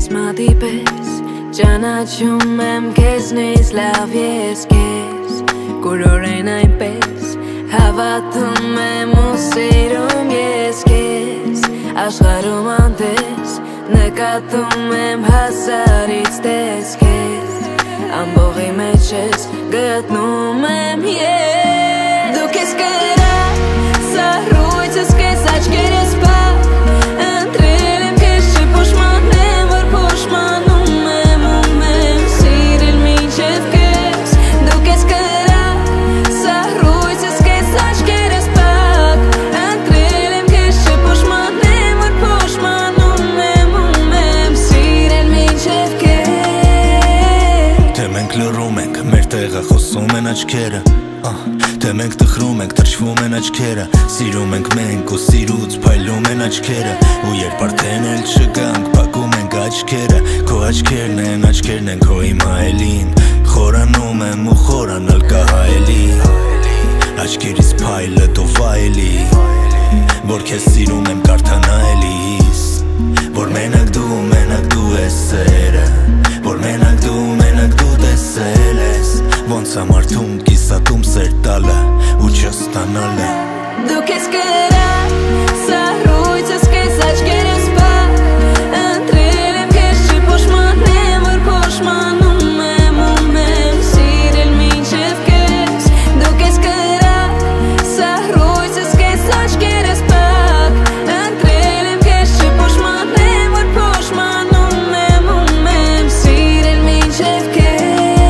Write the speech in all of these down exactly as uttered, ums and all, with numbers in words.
Կազմատի պես ճանաչում եմ քեզնից լավ ես քեզ Կուրորեն այնպես հավատում եմ ու սիրում ես քեզ Աշխարհում անտես նկատում եմ հազարից տես քեզ Ամբողի մեջ ես գտնում եմ ես Դու քեզ կրա սահրույցս քեզ աչքերս պակ Ընտրել եմ քեզ չփոշմանեմ որ փոշմանում եմ ու եմ սիրել մինչև քեզ Դու քեզ կրա սահրույցս քեզ աչքերս պակ Ընտրել եմ քեզ չփոշմանեմ որ փոշմանում եմ ու եմ սիրել մինչև քեզ Թե մենք լռում ենք, մեր տեղը խոսում են աչքերը Թե մենք տխրում ենք, թրջվում են աչքերը Սիրում ենք մենք ու սիրուց փայլում են աչքերը Ու երբ արդեն էլ չգանք, փակում ենք աչքերը Քո աչքերն են, աչքերն են քո իմ հայելին Խորանում եմ ու խորանալ կահայելի Աչքերիս փայլը դու վայելի Որ քեզ սիրում եմ կարդանայելիս Որ մենակ դու, մենակ դու ես սերը Որ մենակ դու, մենակ դու տեսել ես Ոնց ամարդում կիսատում սեր տալը ու չստանալը Դու քեզ կրա սահրույցս քեզ աչքերս պակ Ընտրել եմ քեզ չփոշմանեմ որ փոշմանում եմ ու եմ սիրել մինչև քեզ Դու քեզ կրա սահրույցս քեզ աչքերս պակ Ընտրել եմ քեզ չփոշմանեմ որ փոշմանում եմ ու եմ սիրել մինչև քեզ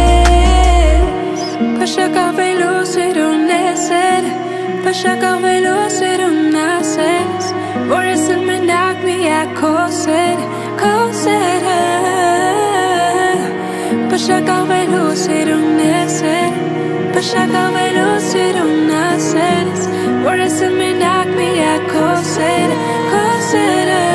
Փշակավելու սիրուն ես էր Փշակավելու սիրուն ասես Որ ես էլ մենակ միակ քո սեր Քո սերը Փշակավելու սիրուն ես էր Փշակավելու սիրուն ասես Որ ես էլ մենակ միակ քո սեր Քո սերը